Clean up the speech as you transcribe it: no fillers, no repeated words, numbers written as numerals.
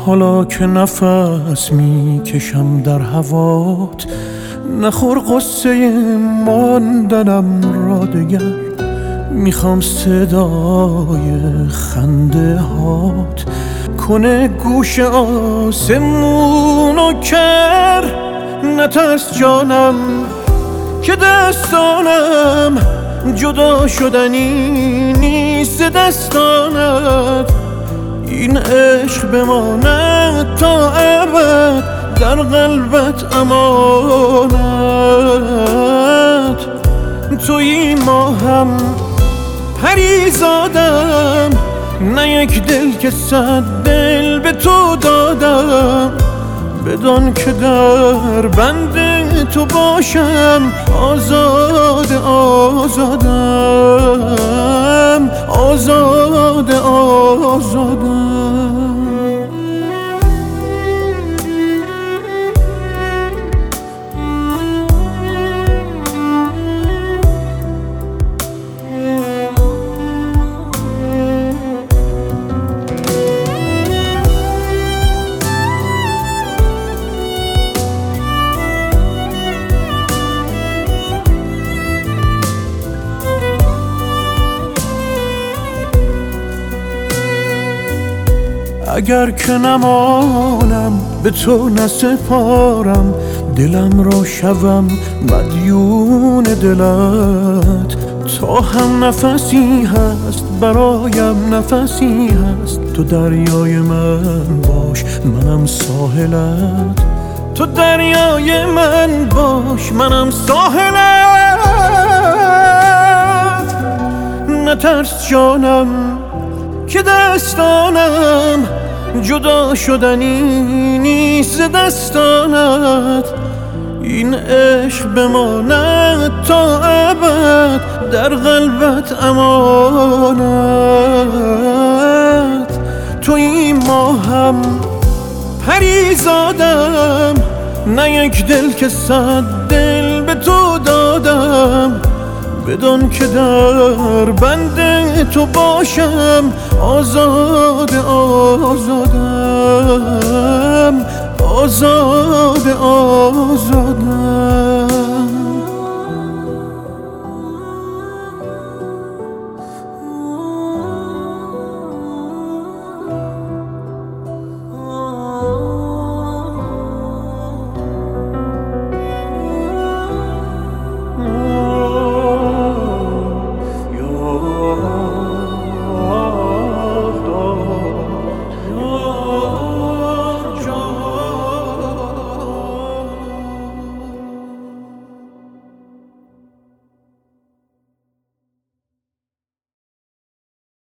حالا که نفس میکشم در هوات، نخور قصه ماندنم را دگر. میخوام صدای خنده هات کنه گوش آسمونو کر. نترس جانم که دستانم جدا شدنی نیست دستانت. این عشق بماند تا ابد در قلبت امانت. توی ماهم پریزادم، نه یک دل که 100 دل به تو دادم. بدان که در بند تو باشم آزاد آزادم، آزاد آزادم. اگر که نمانم به تو نسپارم، دلم را شوم مدیون دلت. تا هم نفسی هست برایم نفسی هست، تو دریای من باش منم ساحلت. تو دریای من باش منم ساحلت. نترس جانم که دستانم جدا شدنی نیست دستانت. این عشق بماند تا ابد در قلبت امانت. توی ماهم پریزادم، نه یک دل که 100 دل به تو دادم. بدان که در بند تو باشم آزاد آزادم، آزاد آزادم.